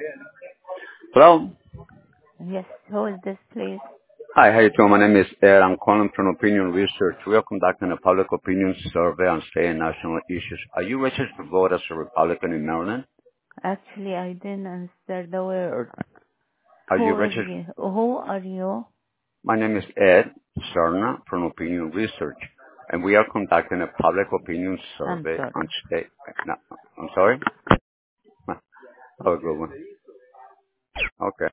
Hello. Yes, who is this, please? Hi, how you doing? My name is Ed. I'm calling from Opinion Research. We are conducting a public opinion survey on state and national issues. Are you registered to vote as a Republican in Maryland? Actually, I didn't understand the word. Are Who you are registered? you? Who are you? My name is Ed Serna from Opinion Research, and we are conducting a public opinion I'm survey on sorry. state. No, I'm sorry. Have a good one. Okay.